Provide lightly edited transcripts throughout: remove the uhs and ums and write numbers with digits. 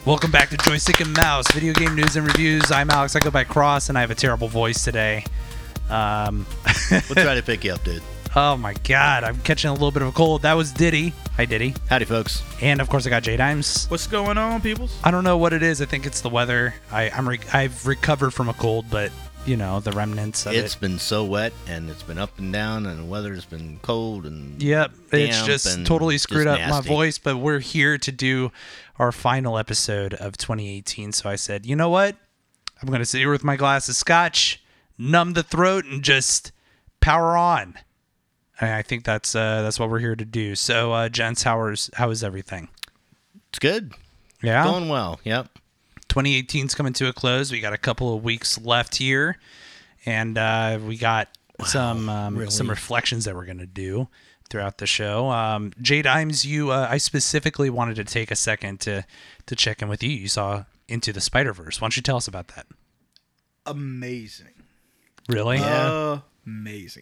Welcome back to Joystick and Mouse, video game news and reviews. I'm Alex, I go by Cross, and I have a terrible voice today. We'll try to pick you up, dude. Oh my god, I'm catching a little bit of a cold. That was Diddy. Hi, Diddy. Howdy, folks. And of course, I got J Dimes. What's going on, peoples? I don't know what it is. I think it's the weather. I've recovered from a cold, but you know the remnants of It's it. been so wet, and it's been up and down, and the weather's been cold and Yep, it's damp just and totally screwed just up my nasty. voice. But we're here to do our final episode of 2018. So I said, you know what? I'm going to sit here with my glass of scotch, numb the throat, and just power on. And I think that's what we're here to do. So, gents, how is everything? It's good. Yeah, Going well. Yep. 2018's coming to a close. We got a couple of weeks left here, and we got some reflections that we're going to do throughout the show. J Dimes, I specifically wanted to take a second to check in with you. You saw Into the Spider-Verse. Why don't you tell us about that? Amazing. Really? Amazing.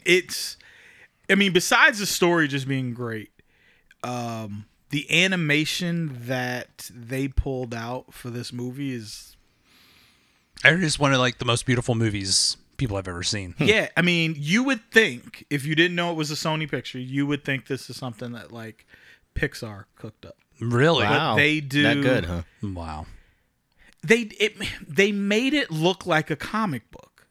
Besides the story just being great, the animation that they pulled out for this movie is... I heard it's one of like the most beautiful movies people have ever seen. Yeah, I mean, you would think, if you didn't know it was a Sony picture, you would think this is something that like Pixar cooked up. Really? Wow. they do- That good, huh? Wow. They made it look like a comic book,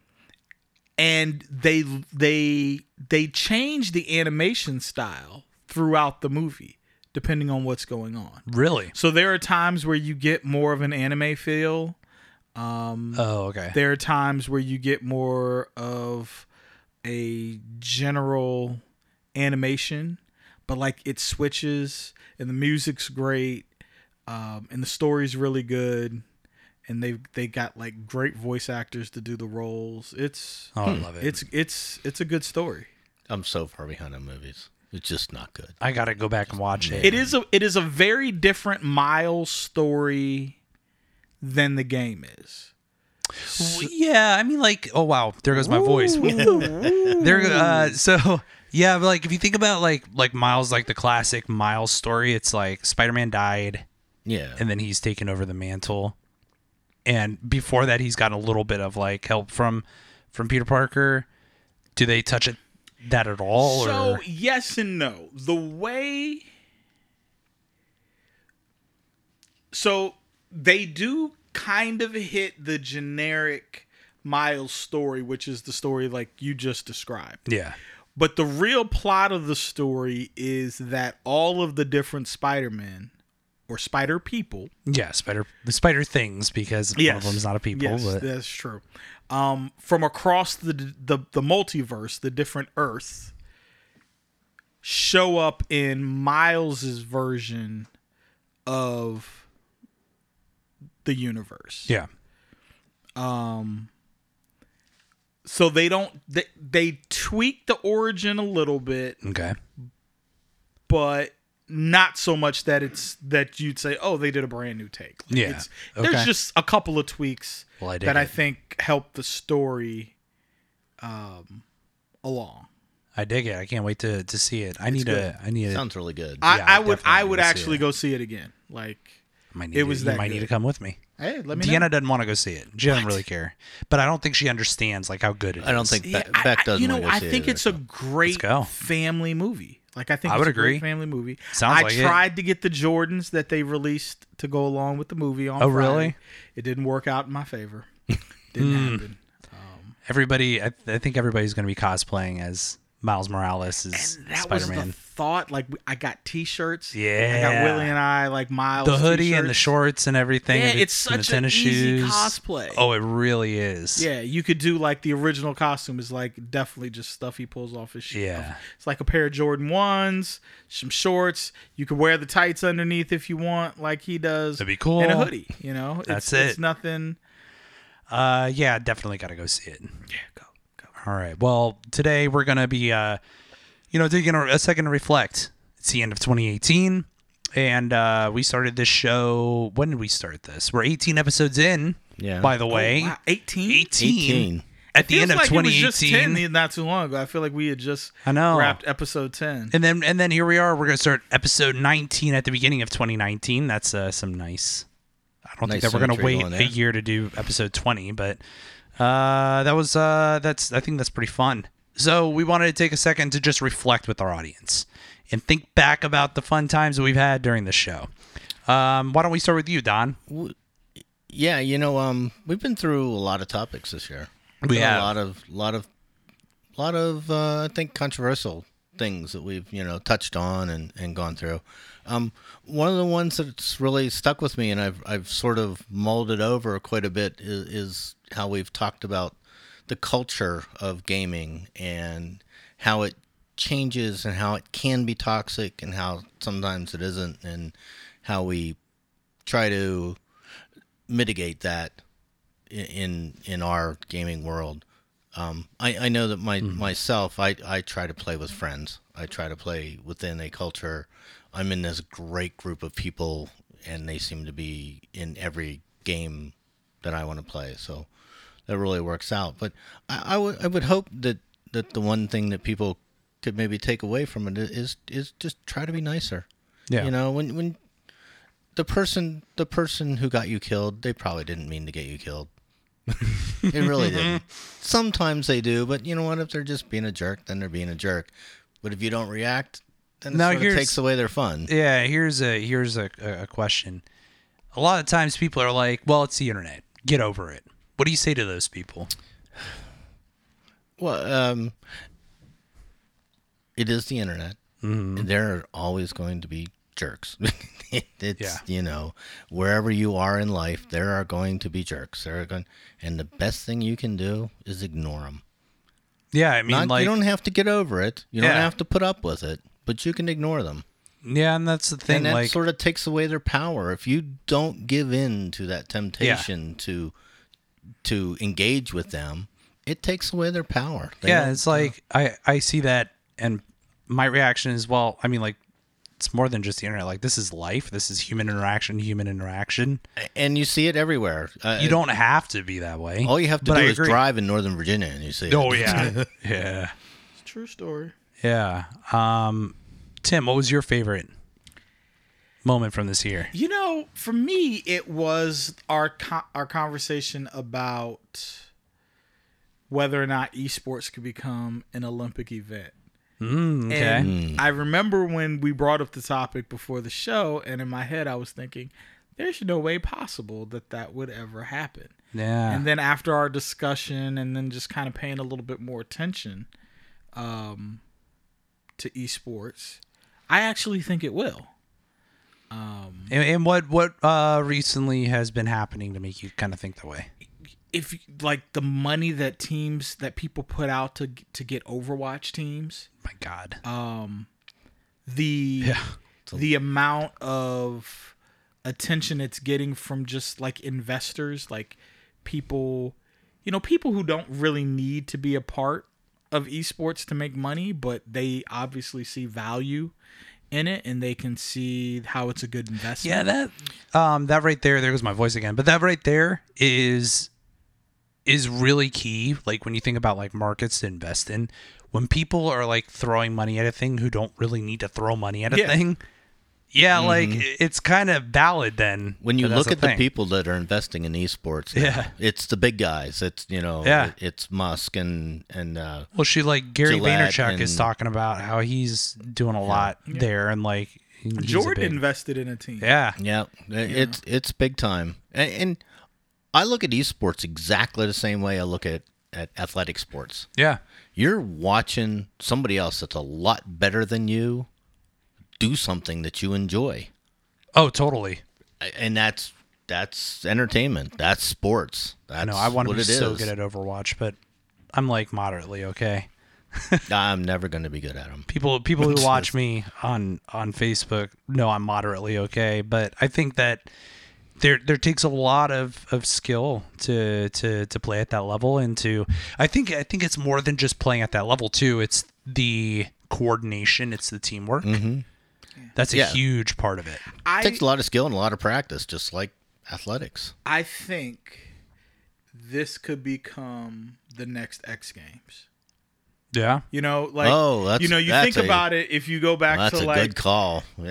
and they changed the animation style throughout the movie depending on what's going on. Really? So there are times where you get more of an anime feel. Oh, okay. There are times where you get more of a general animation, but like it switches, and the music's great, and the story's really good, and they got like great voice actors to do the roles. I love it. It's a good story. I'm so far behind on movies. It's just not good. I got to go back and watch it. It is a very different Miles story than the game is. Yeah, I mean, like, oh wow, there goes my voice. So yeah, but like if you think about like Miles, like the classic Miles story, it's like Spider-Man died, Yeah. and then he's taken over the mantle, and before that, he's got a little bit of like help from Peter Parker. Do they touch that at all? So or? yes and no. So they do kind of hit the generic Miles story, which is the story like you just described. Yeah. But the real plot of the story is that all of the different Spider-Men or Spider people. Yeah, the spider things, because one of them is not a people. Yes, but that's true. From across the multiverse, the different Earths show up in Miles's version of the universe. yeah. So they tweak the origin a little bit, Okay. but not so much that you'd say, oh, they did a brand new take. Like, Yeah. There's Okay. just a couple of tweaks Well, I dig that I it. think help the story along. I dig it. I can't wait to see it. I need to. Sounds really good. I would definitely would go see actually it. go see it again. Like, Might it was you that might need good. to come with me. hey, let me Deanna know. doesn't want to go see it. She doesn't really care. But I don't think she understands like how good it is. I don't think Yeah, Beck doesn't want to go I see it think either, it's a so. great go. family movie. Like, I think I it's would a great agree. family movie. Sounds I like it. tried to get the Jordans that they released to go along with the movie on Oh, Friday. really? It didn't work out in my favor. Didn't happen. Everybody, I think everybody's going to be cosplaying as Miles Morales as And that Spider-Man. was the thought. Like, I got T-shirts. Yeah. I got Willie and I like Miles. The hoodie and the T-shirts. shorts and everything. Yeah, and it's and the such an tennis easy shoes. cosplay. Oh, it really is. Yeah, you could do like the original costume is like definitely just stuff he pulls off his shit. Yeah. It's like a pair of Jordan 1s, some shorts. You could wear the tights underneath if you want, like he does. That'd be cool. And a hoodie, you know? That's It's it. nothing. Yeah, definitely got to go see it. Yeah, go. All right. Well, today we're going to be, taking a second to reflect. It's the end of 2018, and we started this show. When did we start this? We're 18 episodes in, Yeah. by the way. Wow, 18? 18. At the end of Feels like it was just 2018. 10 not too long ago. I feel like we had just I know. wrapped episode 10. And then here we are. We're going to start episode 19 at the beginning of 2019. That's some nice I don't think Nice that we're going to symmetry wait going a there. year to do episode 20, but I think that's pretty fun. So we wanted to take a second to just reflect with our audience and think back about the fun times that we've had during the show. Why don't we start with you, Don? Yeah, we've been through a lot of topics this year. We have a lot of I think controversial things that we've touched on and gone through. One of the ones that's really stuck with me and I've sort of molded over quite a bit is how we've talked about the culture of gaming and how it changes and how it can be toxic and how sometimes it isn't, and how we try to mitigate that in our gaming world. I know that myself, I try to play with friends. I try to play within a culture. I'm in this great group of people, and they seem to be in every game that I want to play. So that really works out. But I would hope that the one thing that people could maybe take away from it is just try to be nicer. Yeah. When the person who got you killed, they probably didn't mean to get you killed. It really didn't. Sometimes they do, but you know what? If they're just being a jerk, then they're being a jerk. But if you don't react, then it sort of takes away their fun. Yeah, here's a question. A lot of times people are like, well, it's the internet. Get over it. What do you say to those people? Well, it is the internet. Mm-hmm. There are always going to be jerks. Wherever you are in life, there are going to be jerks. And the best thing you can do is ignore them. Yeah, I mean, you don't have to get over it. You don't have to put up with it, but you can ignore them. Yeah, and that's the thing. And that sort of takes away their power. If you don't give in to that temptation to engage with them, it takes away their power. It's like I see that, and my reaction is, well, I mean, like, it's more than just the internet. Like, this is life. This is human interaction. And you see it everywhere. You don't have to be that way. All you have to do is drive in Northern Virginia and you see it. Oh, yeah. Yeah. It's a true story. Yeah. Tim, what was your favorite moment from this year? For me, it was our conversation about whether or not esports could become an Olympic event. Okay. And I remember when we brought up the topic before the show, and in my head I was thinking, there's no way possible that would ever happen. Yeah. And then after our discussion and then just kind of paying a little bit more attention to esports, I actually think it will. And what recently has been happening to make you kind of think that way? If like the money that people put out to get Overwatch teams, my God, the amount of attention it's getting from just like investors, like people who don't really need to be a part of esports to make money, but they obviously see value in it and they can see how it's a good investment. Yeah, that right there goes my voice again. But that right there is really key. Like when you think about like markets to invest in, when people are like throwing money at a thing who don't really need to throw money at a thing. Yeah, like it's kind of valid then. When you look at the people that are investing in esports, it's the big guys. It's it's Musk and well, Gary Vaynerchuk is talking about how he's doing a lot there, and like Jordan invested in a team. Yeah. It's big time, and I look at esports exactly the same way I look at athletic sports. Yeah, you're watching somebody else that's a lot better than you do something that you enjoy. Oh, totally. And that's entertainment. That's sports. I know. I want to be so good at Overwatch, but I'm like moderately okay. I'm never going to be good at them. People who watch me on Facebook know I'm moderately okay, but I think that there takes a lot of skill to play at that level, and I think it's more than just playing at that level too. It's the coordination. It's the teamwork. Mm-hmm. That's a huge part of it. It takes a lot of skill and a lot of practice, just like athletics. I think this could become the next X Games. Yeah. You think about it, if you go back to like... That's a good call. Yeah.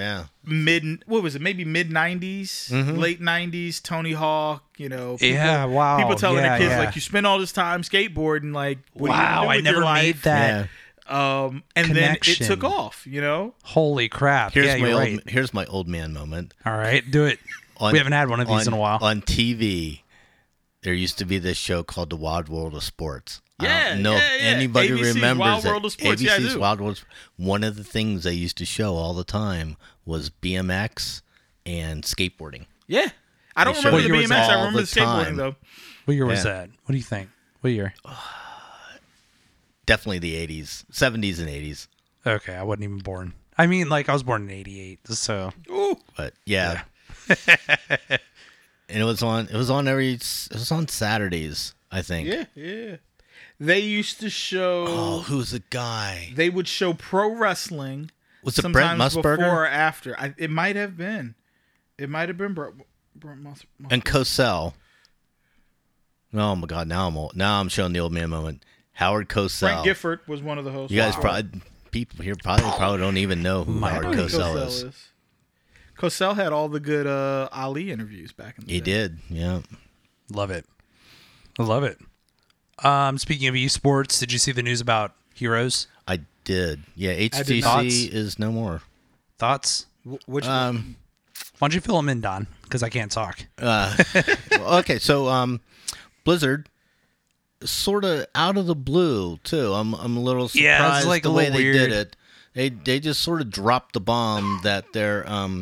maybe mid 90s, late 90s, Tony Hawk, people, wow. People telling their kids, yeah. like, you spend all this time skateboarding, like, what wow, do you I with never your life? made that. And connection. then it took off, Holy crap. Here's my old man moment. All right, do it. We haven't had one of these in a while. On TV, there used to be this show called The Wild World of Sports. I don't know if anybody ABC's remembers Wild that. World of Sports. Yeah, I ABC's do. Wild World. One of the things they used to show all the time was BMX and skateboarding. Yeah. I don't They remember showed the it BMX. I all remember the the time. skateboarding, though. What year was Yeah. that? What do you think? What year? Definitely the 80s, 70s and 80s. Okay, I wasn't even born. I mean, like, I was born in 88, so... Ooh. But yeah. And it was on Saturdays, I think. Yeah. They used to show... Oh, who's the guy? They would show pro wrestling. Was it Brent sometimes Musburger? before or after. It might have been. It might have been Brent Musburger. And Cosell. Oh my God! Now I'm showing the old man moment. Howard Cosell. Frank Gifford was one of the hosts. You guys people here probably don't even know who Howard I know who Cosell is. Cosell had all the good Ali interviews back in the day. He did. Yeah. Love it. I love it. Speaking of esports, did you see the news about Heroes? I did. Yeah. did not. HTC is no more. Thoughts? Which Why don't you fill them in, Don? Because I can't talk. Okay. So Blizzard, sort of out of the blue too. I'm a little surprised Yeah, it's like the a way little they weird. did it. They just sort of dropped the bomb that their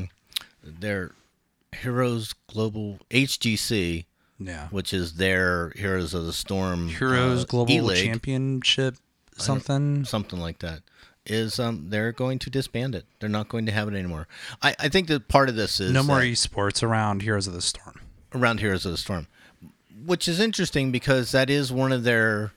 Heroes Global HGC, Yeah. which is their Heroes of the Storm Heroes Global E-League, Championship something. something like that, is they're going to disband it. They're not going to have it anymore. I think that part of this is No more esports around Heroes of the Storm. around Heroes of the Storm, which is interesting because that is one of their.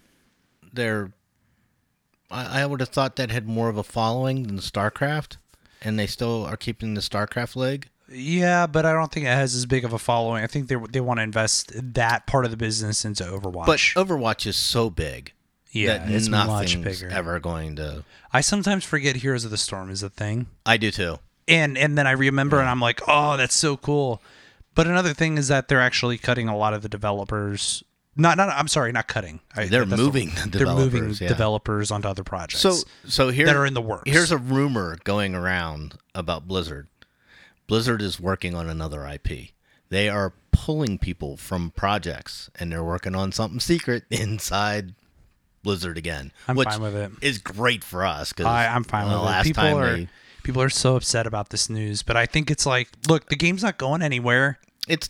I would have thought that had more of a following than StarCraft, and they still are keeping the StarCraft leg. Yeah, but I don't think it has as big of a following. I think they want to invest that part of the business into Overwatch. But Overwatch is so big yeah, that it's much nothing's bigger. ever going to. I sometimes forget Heroes of the Storm is a thing. I do too. And then I remember and I'm like, oh, that's so cool. But another thing is that they're actually cutting a lot of the developers. Not cutting. They're moving the They're moving developers, yeah. developers onto other projects. So here that are in the works. Here's a rumor going around about Blizzard. Blizzard is working on another IP. They are pulling people from projects, and they're working on something secret inside Blizzard again. I'm which fine with it. Is great for us because I'm fine with it. last time People are so upset about this news, but I think it's like, look, the game's not going anywhere.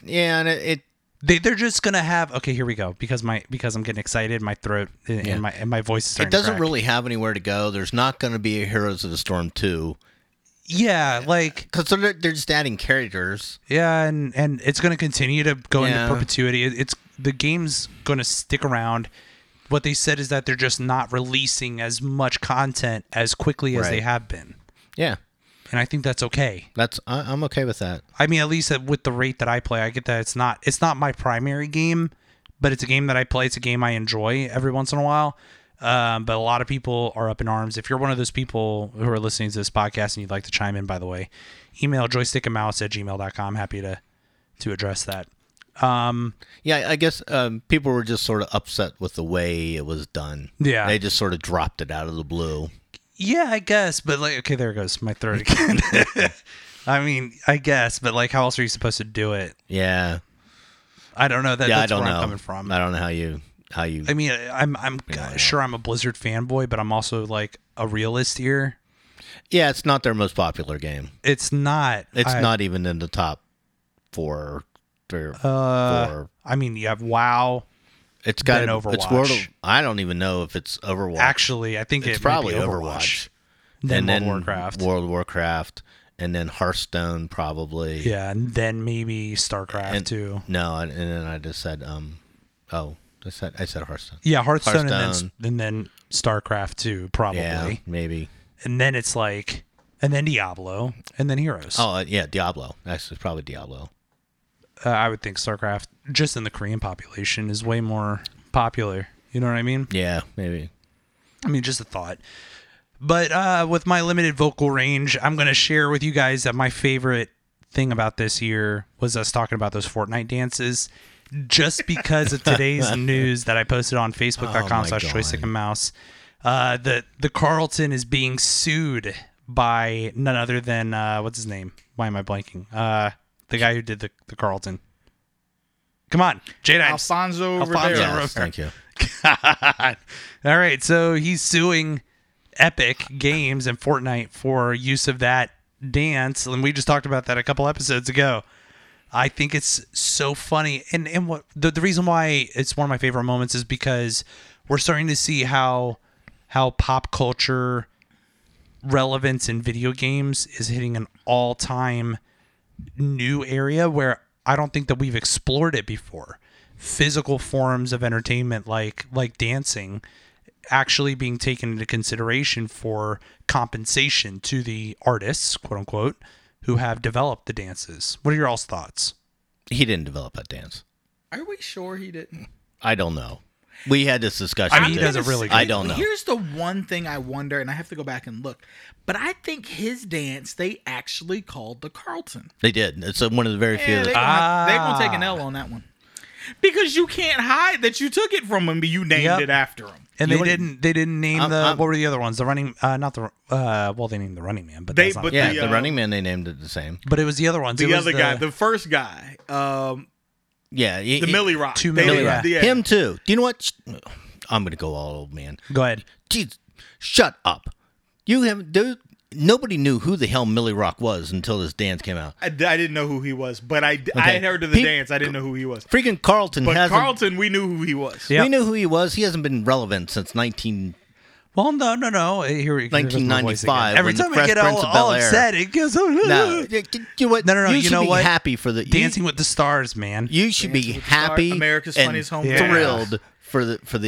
They're just gonna have. Okay, here we go. Because I'm getting excited, my throat and my voice is starting it doesn't to crack. really have anywhere to go. There's not going to be a Heroes of the Storm 2. Yeah, like because they're just adding characters. Yeah, and it's going to continue to go into Yeah. perpetuity. It's the game's going to stick around. What they said is that they're just not releasing as much content as quickly as Right. they have been, Yeah, and I think that's okay. I'm okay with that. I mean, at least with the rate that I play, I get that it's not my primary game, but it's a game that I play. It's a game I enjoy every once in a while. But a lot of people are up in arms. If you're one of those people who are listening to this podcast and you'd like to chime in, by the way, email joystickandmouse@gmail.com. Happy to address that. Yeah, I guess people were just sort of upset with the way it was done. Yeah. They just sort of dropped it out of the blue. Yeah, I guess. But like, okay, there goes my throat again. I mean, I guess, but like, how else are you supposed to do it? Yeah. I don't know. That's I don't where know. I'm coming from. I don't know how you. I mean, I'm sure I'm a Blizzard fanboy, but I'm also like a realist here. Yeah, it's not their most popular game. It's not. It's not even in the top four. Four. I mean, you have WoW. It's got then It's Overwatch. World of, I don't even know if it's Overwatch. Actually, I think it's it probably might be Overwatch. Then and World of Warcraft. World of Warcraft, and then Hearthstone probably. Yeah, and then maybe StarCraft too. No, and then I just said I said Hearthstone. Yeah, Hearthstone. Hearthstone. And then StarCraft too, probably. Yeah, maybe. And then it's like, and then Diablo, and then Heroes. Oh yeah, Diablo. Actually, it's probably Diablo. I would think StarCraft, just in the Korean population, is way more popular. You know what I mean? Yeah, maybe. I mean, just a thought. But with my limited vocal range, I'm going to share with you guys that my favorite thing about this year was us talking about those Fortnite dances. Just because of today's news that I posted on Facebook.com/joystickandmouse, the Carlton is being sued by none other than what's his name? Why am I blanking? The guy who did the Carlton. Come on, J Dimes. Alfonso Ribeiro. Yes, thank you. God. All right, so he's suing Epic Games and Fortnite for use of that dance, and we just talked about that a couple episodes ago. I think it's so funny, and what the reason why it's one of my favorite moments is because we're starting to see how pop culture relevance in video games is hitting an all-time new area where I don't think that we've explored it before. Physical forms of entertainment like dancing actually being taken into consideration for compensation to the artists, quote unquote, who have developed the dances. What are your all's thoughts? He didn't develop that dance. Are we sure he didn't? I don't know. We had this discussion. I mean, he does a really good I don't know. Here's the one thing I wonder, and I have to go back and look, but I think his dance they actually called the Carlton. They did. It's one of the very few. Yeah, they're gonna take an L on that one. Because you can't hide that you took it from him, but you named it after him. And they didn't name what were the other ones? The running, not the well, they named the Running Man, but They- that's not, but the Running Man, they named it the same. but it was the other ones. The other guy, the first guy, Yeah. the Millie Rock. Two They Millie did- Rock. yeah. Him too. Do you know what? I'm going to go all old man. Go ahead. Jeez, shut up. Nobody knew who the hell Millie Rock was until this dance came out. I didn't know who he was, but I had heard of the dance. I didn't know who he was. Freaking Carlton But hasn't. Carlton, we knew who he was. Yep. We knew who he was. He hasn't been relevant since 19. Well, no. Here goes my voice 1995, again. Every when the time I Fresh get Prince of all Bel-Air. upset, it goes. No, you know what? No. You You should know be what? happy for the Dancing with the Stars, man. You should be Dancing with the Stars, happy, America's and Funniest Home thrilled for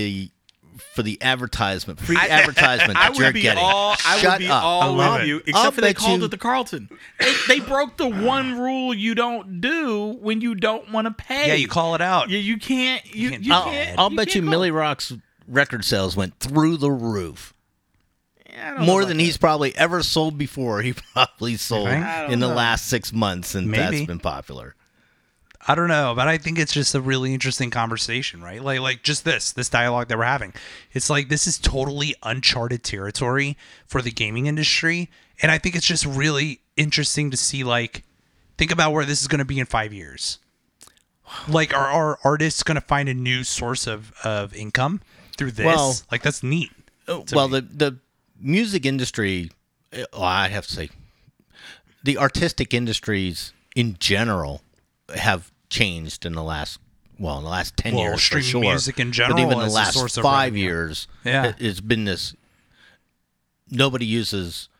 the advertisement, free advertisement I that you're would be getting. all. I Shut would be up. all love with it. you, I'll except for they bet called you- it the Carlton. They broke the one rule you don't do when you don't want to pay. Yeah, you call it out. You can't. You can't can't. I'll bet you can't Millie Rock's record sales went through the roof. I don't know More about than that. he's probably ever sold before. He probably sold think? I don't in the know. last 6 months, and Maybe. that's been popular. I don't know, but I think it's just a really interesting conversation, right? Like just this dialogue that we're having. It's like this is totally uncharted territory for the gaming industry, and I think it's just really interesting to see. Like, think about where this is going to be in 5 years. Like, are artists going to find a new source of income through this? Well- like, that's neat. Well, the music industry, I'd have to say, the artistic industries in general have changed in the last 10 Well, years for streaming sure. music in general but even the is a last source of 5 revenue. years, Yeah. it's been this. Nobody uses.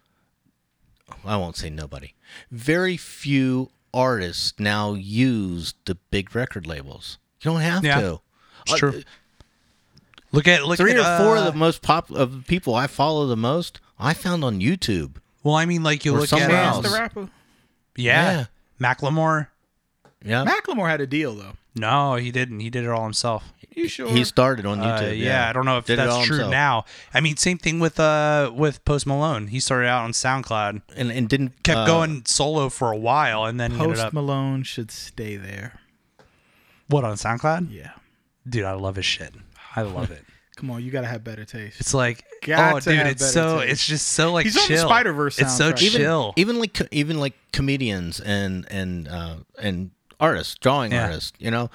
I won't say nobody. Very few artists now use the big record labels. You don't have Yeah. to. It's true. Look at Three or four of the the most of the people I follow the most, I found on YouTube. Well, I mean, like you Or look somewhere at else. the rapper. yeah, Macklemore. Yeah, Macklemore had a deal though. No, he didn't. He did it all himself. You sure? he started on YouTube. Yeah, I don't know if Did it all that's true himself. now. I mean, same thing with Post Malone. He started out on SoundCloud, and didn't kept going solo for a while, and then he ended Post up Malone should stay there. what on SoundCloud? Yeah. Dude, I love his shit. I love it. Come on, you gotta have better taste. It's like, Got oh, to dude, have it's better so, taste. it's just so like He's on the chill. Spider-Verse It's so soundtrack. chill. even like comedians and artists, drawing Yeah. artists.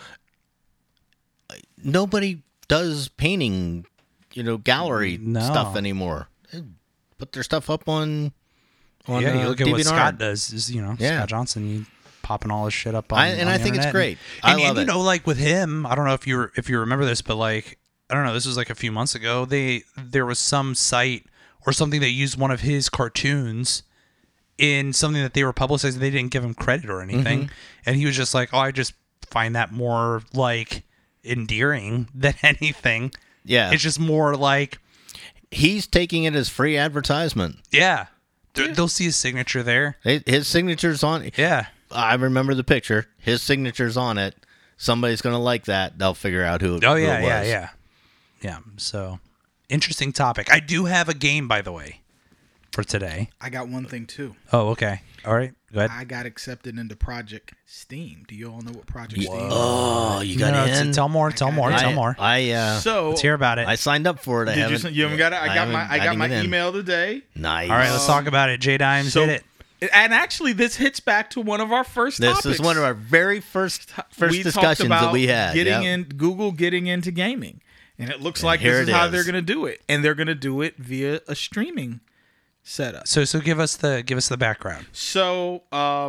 Nobody does painting, gallery No. stuff anymore. They put their stuff up on Yeah, you look at what DeviantArt. Scott does. Is Yeah. Scott Johnson, you popping all his shit up on. And on I the think it's internet. great. And, I love and it. like with him, I don't know if you remember this, but like I don't know, this was like a few months ago. There was some site or something that used one of his cartoons in something that they were publicizing. They didn't give him credit or anything, Mm-hmm. and he was just like, "Oh, I just find that more like endearing than anything." Yeah, It's just more like, he's taking it as free advertisement. yeah, they'll see his signature there. His signature's on it. Yeah. I remember the picture. His signature's on it. Somebody's going to like that. They'll figure out who, Oh who yeah, it was. yeah. So interesting topic. I do have a game, by the way. for today. I got one thing too. Oh, okay. All right. Go ahead. I got accepted into Project Steam. Do you all know what Project Steam is? Oh, you got in? Tell more. Tell more. So Let's hear about it. I signed up for it. you haven't got it? I got my email today. Nice. All right, let's talk about it. J Dimes, hit it. And actually, this hits back to one of our first topics. This is one of our very first discussions that we had. Google getting into gaming. And it looks like this is how they're going to do it. And they're going to do it via a streaming setup. So give us the background. So, I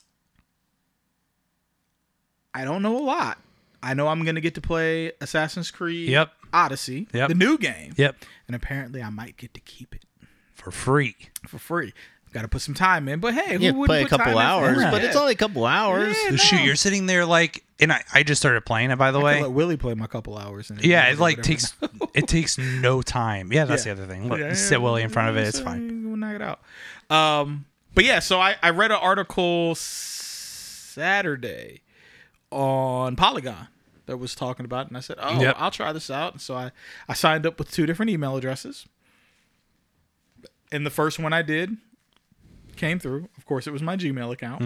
don't know a lot. I know I'm going to get to play Assassin's Creed Odyssey, the new game. Yep. And apparently I might get to keep it. For free. Got to put some time in, but hey, who wouldn't play a put couple time hours, in? but it's only a couple hours. Yeah, Shoot, you're sitting there like, and I just started playing it, by the way. Let Willie play my couple hours. It like takes no time. Yeah, that's the other thing. Look, sit Willie in front of it. It's fine. We'll knock it out. But yeah, so I read an article Saturday on Polygon that was talking about it, and I said, I'll try this out. And so I signed up with 2 different email addresses. And the first one I did came through. Of course, it was my Gmail account.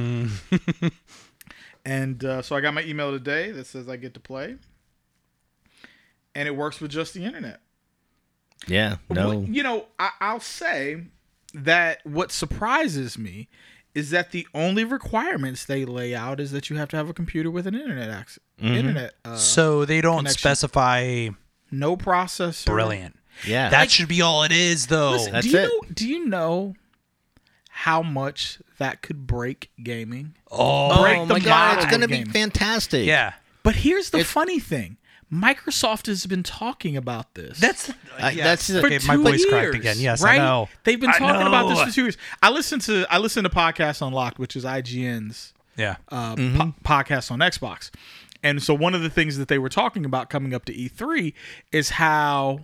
And so I got my email today that says I get to play. And it works with just the internet. Yeah, no. I'll say that what surprises me is that the only requirements they lay out is that you have to have a computer with an internet access. So they don't connection. Specify no processor. Brilliant. Yeah. That should be all it is, though. Listen, That's do you know how much that could break gaming? Oh my God, it's going to be fantastic. Yeah. But here's the funny thing. Microsoft has been talking about this. That's okay, my voice cracked again. Yes, right? I know. They've been talking about this for 2 years. I listen to Podcasts Unlocked, which is IGN's podcast on Xbox. And so one of the things that they were talking about coming up to E3 is how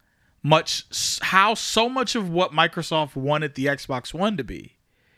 so much of what Microsoft wanted the Xbox One to be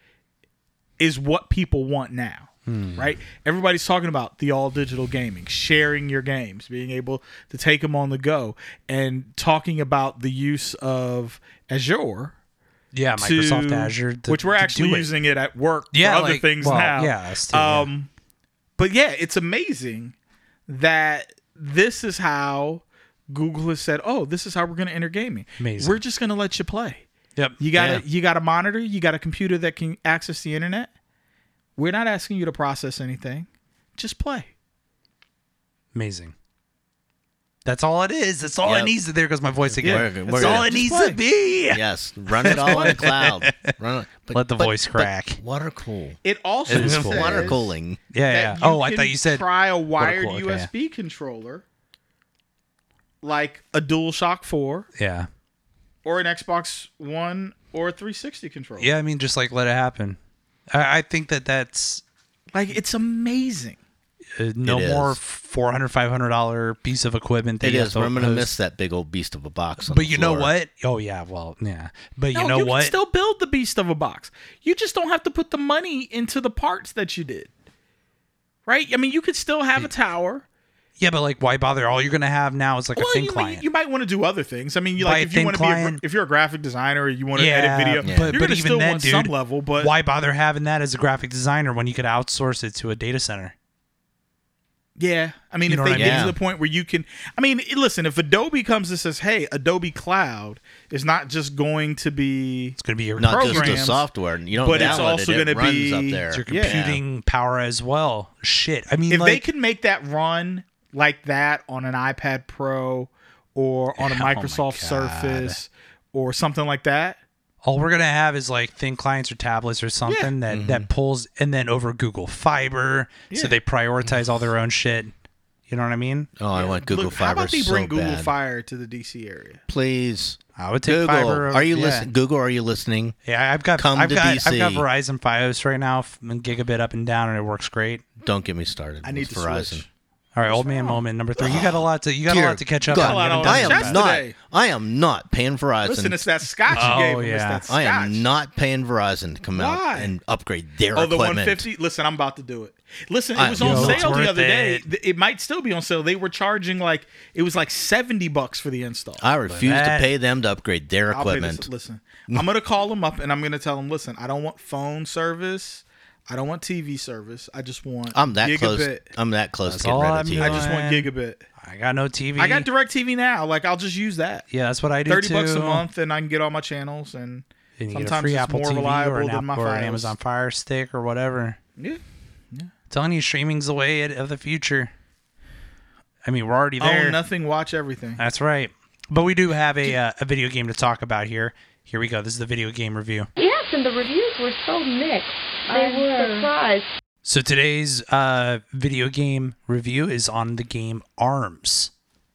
is what people want now. Right? Everybody's talking about the all digital gaming, sharing your games, being able to take them on the go, and talking about the use of Azure. Yeah, Microsoft Azure. Which we're actually using it at work for other things now. Yeah, us too, But yeah, it's amazing that this is how Google has said, this is how we're going to enter gaming. Amazing. We're just going to let you play. Yep. You got a monitor, you got a computer that can access the internet. We're not asking you to process anything. Just play. Amazing. That's all it is. That's all it needs. There goes my voice again. That's all it needs to be. Yes. Run it all in the cloud. Let the voice crack. Water cool. It also It is says cool. Water cooling. Yeah. I thought you said try a wired cool, okay. USB controller like a DualShock 4. Yeah. Or an Xbox One or a 360 controller. Yeah, I mean, just like let it happen. I think that's like it's amazing. No more $400, $500 piece of equipment. It is. I'm going to miss that big old beast of a box. But you know what? Oh yeah, well yeah. But you know what? You can still build the beast of a box. You just don't have to put the money into the parts that you did. Right? I mean, you could still have a tower. Yeah, but like, why bother? All you're gonna have now is like a thin client. You might want to do other things. I mean, if you want to be, if you're a graphic designer, or you want to edit video, you're gonna still want some level. But why bother having that as a graphic designer when you could outsource it to a data center? Yeah, I mean, if they get to the point where you can, I mean, listen, if Adobe comes and says, "Hey, Adobe Cloud is not just going to be, it's going to be your not just the software, you don't, but it's also going to be up there. It's your computing power as well." Shit, I mean, if they can make that run like that on an iPad Pro or on a Microsoft Surface or something like that. All we're going to have is like thin clients or tablets or something that pulls, and then over Google Fiber. So they prioritize all their own shit. You know what I mean? Oh, I want Google Fiber. How about they bring Google bad. Fire to the DC area? Please. I would take Google. Fiber. Are you listening? Google, are you listening? Yeah, I've got Verizon Fios right now, and gigabit up and down, and it works great. Don't get me started. I need to Verizon. switch. All right, old man moment number 3. You got a lot to catch up God, on. You haven't I done am that. not. today. I am not paying Verizon. Listen, it's that scotch you Oh, gave him. yeah. It's that I scotch. am not paying Verizon to come Why? out and upgrade their Oh, the equipment. 150. Listen, I'm about to do it. Listen, it was on Yo, it's sale the worth other day. it. It might still be on sale. They were charging it was like $70 for the install. I refuse to that- pay them to upgrade their I'll pay this. equipment. Listen, I'm gonna call them up and I'm gonna tell them, listen, I don't want phone service. I don't want TV service. I just want I'm that close. gigabit. I'm that close to That's getting all rid I'm of TV. doing. I just want gigabit. I got no TV. I got DirecTV now. I'll just use that. Yeah, that's what I do $30 too. a month, and I can get all my channels. And And you get a sometimes free it's Apple more TV reliable or an, than my or an files. Amazon Fire Stick or whatever. Yeah. Telling you, streaming's the way of the future. I mean, we're already there. Own nothing, watch everything. That's right. But we do have a video game to talk about here. Here we go. This is the video game review. Yes, and the reviews were so mixed. I'm surprised. So today's video game review is on the game ARMS.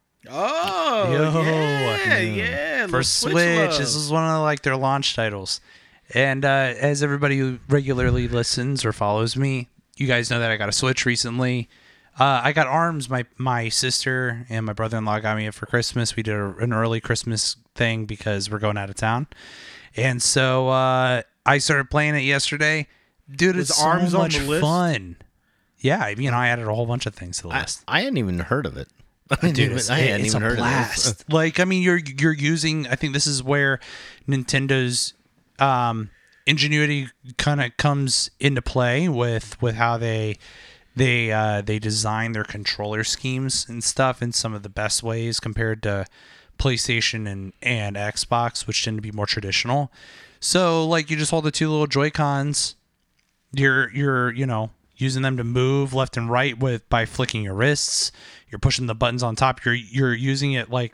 Oh, Yo. yeah. For little Switch. love. This is one of their launch titles. And as everybody who regularly listens or follows me, you guys know that I got a Switch recently. I got ARMS. My sister and my brother-in-law got me it for Christmas. We did an early Christmas thing because we're going out of town. And so I started playing it yesterday. Dude, Was it's ARMS so on much the list? fun. Yeah, I added a whole bunch of things to the list. I hadn't even heard of it. Dude, it's a heard blast. of this. You're using. I think this is where Nintendo's ingenuity kind of comes into play with how they design their controller schemes and stuff in some of the best ways compared to PlayStation and Xbox, which tend to be more traditional. So you just hold the two little Joy-Cons. You're using them to move left and right by flicking your wrists. You're pushing the buttons on top. You're using it like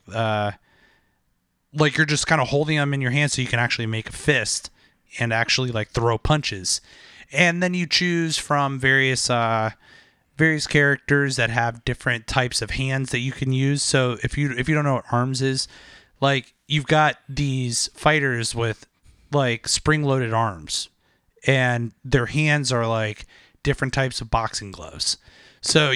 you're just kind of holding them in your hand so you can actually make a fist and actually throw punches. And then you choose from various characters that have different types of hands that you can use. So if you don't know what ARMS is, you've got these fighters with spring-loaded arms, and their hands are different types of boxing gloves. So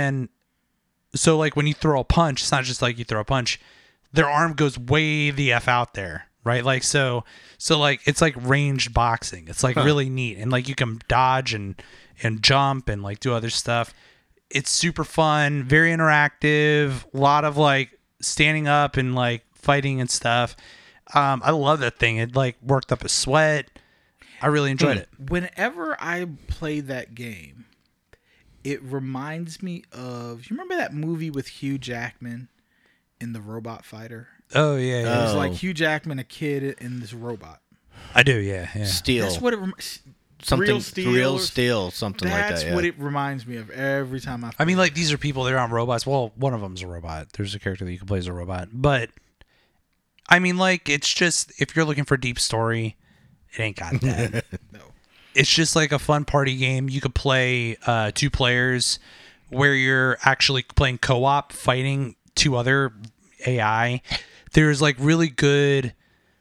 when you throw a punch, it's not just you throw a punch. Their arm goes way the F out there, right? So it's ranged boxing. It's really neat. And you can dodge and jump and do other stuff. It's super fun, very interactive, a lot of standing up and fighting and stuff. I love that thing. It worked up a sweat. I really enjoyed it. Whenever I play that game, it reminds me of. You remember that movie with Hugh Jackman in The Robot Fighter? Oh yeah, yeah. It was like Hugh Jackman, a kid, and this robot. I do, yeah. Steel. That's what it reminds. Something Real Steel, something like that. That's Yeah. what it reminds me of every time I. I mean, these are people. They're on robots. Well, one of them's a robot. There's a character that you can play as a robot, but I mean, it's just if you're looking for deep story, it ain't got that. No. It's just a fun party game. You could play 2 players, where you're actually playing co-op, fighting 2 other AI. There's really good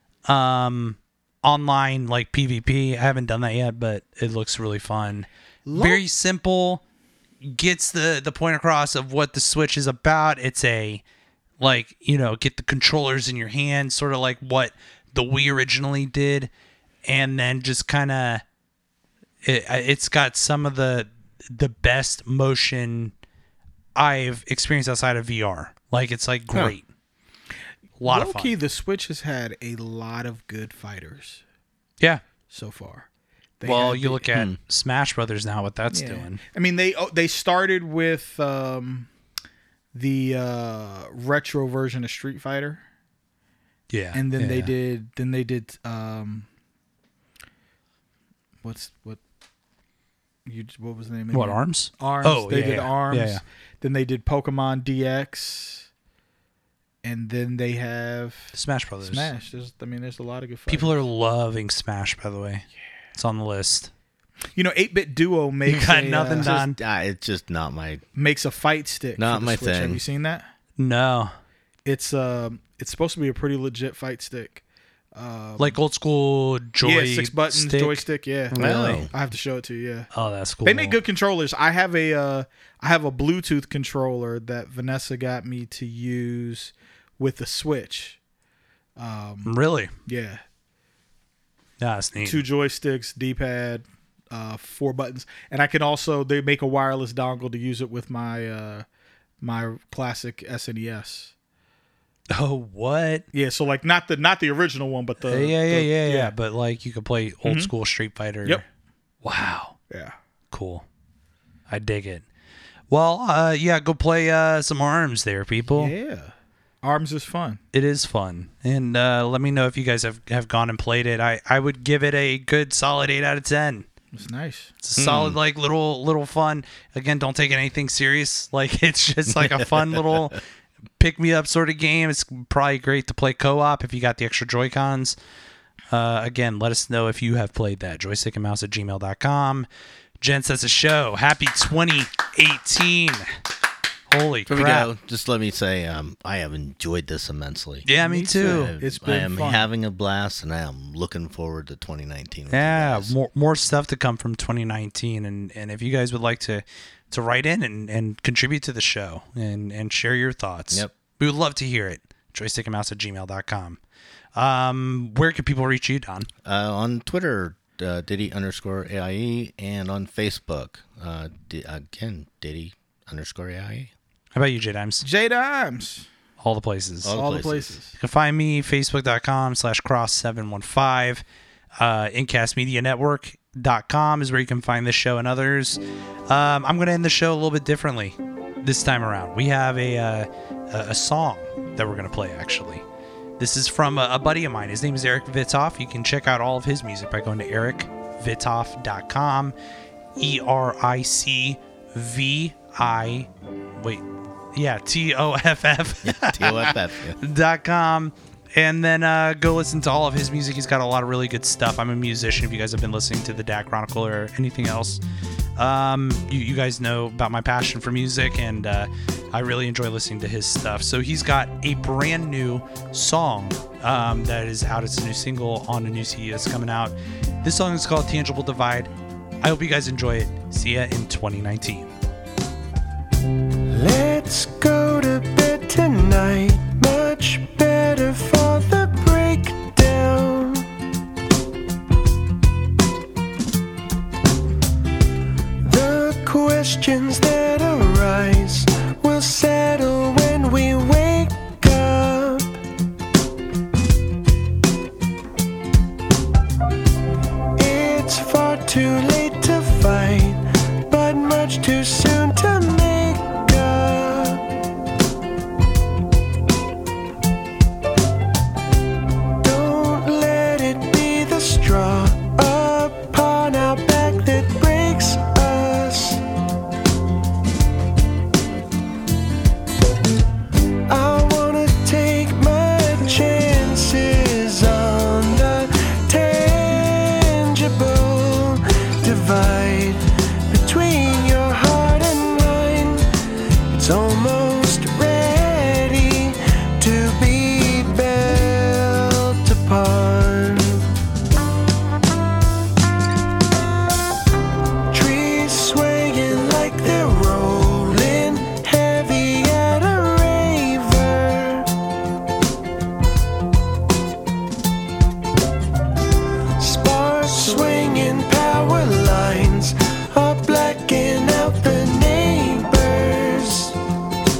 online PvP. I haven't done that yet, but it looks really fun. Very simple. Gets the point across of what the Switch is about. It's a get the controllers in your hand, sort of like what the Wii originally did, and then just kind of it's got some of the best motion I've experienced outside of VR. It's great. A lot of fun. Low-key, the Switch has had a lot of good fighters Yeah. so far. Well, you look at Smash Brothers now, what that's doing. I mean, they started with the retro version of Street Fighter, Yeah. and then they yeah. did what was the name? What, again? ARMS? Arms. Oh, they yeah, did yeah. Arms. Yeah, yeah. Then they did Pokemon DX, and then they have Smash Brothers. Smash. There's a lot of good fighters. People are loving Smash, by the way. Yeah. It's on the list. 8-Bit Duo makes You got nothing done. It's just not my. makes a fight stick. Not for the my Switch. thing. Have you seen that? No. It's supposed to be a pretty legit fight stick. Like old school joy. Yeah, 6 buttons joystick. Yeah, Really? I have to show it to you. Yeah. Oh, that's cool. They make good controllers. I have a Bluetooth controller that Vanessa got me to use with the Switch. Really? Yeah. That's neat. 2 joysticks, D-pad, 4 buttons, and I can also they make a wireless dongle to use it with my my classic SNES. Oh, what? Yeah, so like not the original one, but the yeah. But like you could play old school Street Fighter. Yep. Wow. Yeah. Cool. I dig it. Well, go play some ARMS there, people. Yeah. ARMS is fun. It is fun. And let me know if you guys have gone and played it. I would give it a good solid 8 out of 10. It's nice. It's a solid, like, little fun. Again, don't take anything serious. Like, it's just like a fun little pick-me-up sort of game. It's probably great to play co-op if you got the extra Joy-Cons. Again, let us know if you have played that. joystickandmouse@gmail.com. Jen says a show. Happy 2018. Holy Before we crap. go, just let me say I have enjoyed this immensely. Yeah, me too. It's been I am fun. having a blast, and I am looking forward to 2019. with you Yeah, guys. more stuff to come from 2019. And if you guys would like to write in and contribute to the show and share your thoughts, Yep. we would love to hear it. joystickandmouse@gmail.com. Where can people reach you, Don? On Twitter, Diddy_AIE, and on Facebook, again, Diddy_AIE. How about you, J Dimes? J Dimes. All the places. All the places. You can find me, facebook.com/cross715. Incastmedianetwork.com is where you can find this show and others. I'm going to end the show a little bit differently this time around. We have a song that we're going to play, actually. This is from a buddy of mine. His name is Eric Vitoff. You can check out all of his music by going to ericvitoff.com. ERICVI. TOFF. TOFF. And then go listen to all of his music. He's got a lot of really good stuff. I'm a musician. If you guys have been listening to the Dad Chronicle or anything else, you guys know about my passion for music, and I really enjoy listening to his stuff. So he's got a brand new song that is out. It's a new single on a new CD that's coming out. This song is called Tangible Divide. I hope you guys enjoy it. See ya in 2019. Let's go to bed tonight. Much better for the breakdown. The questions that arise will settle when we wake up. It's far too late to fight, but much too soon to make up. Don't let it be the straw upon our back that breaks us. I wanna take my chances on the tangible divide between your heart and mine. It's almost ready to be built upon. Trees swaying like they're rolling heavy at a raver. Sparks swinging, power lines are blacking out the neighbors.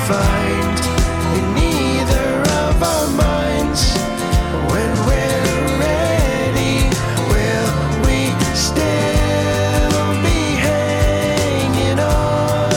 find in either of our minds. When we're ready, will we still be hanging on?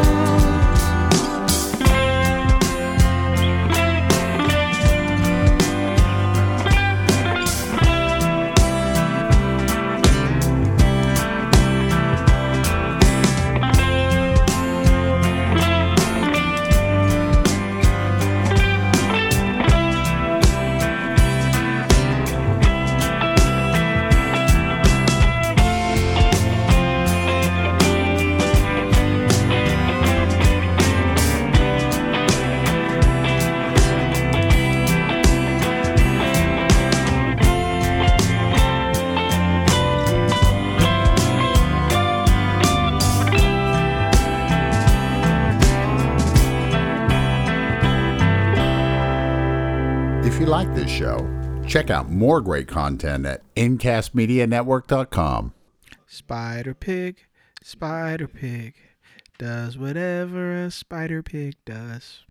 If you like this show, check out more great content at incastmedianetwork.com. Spider Pig does whatever a spider pig does.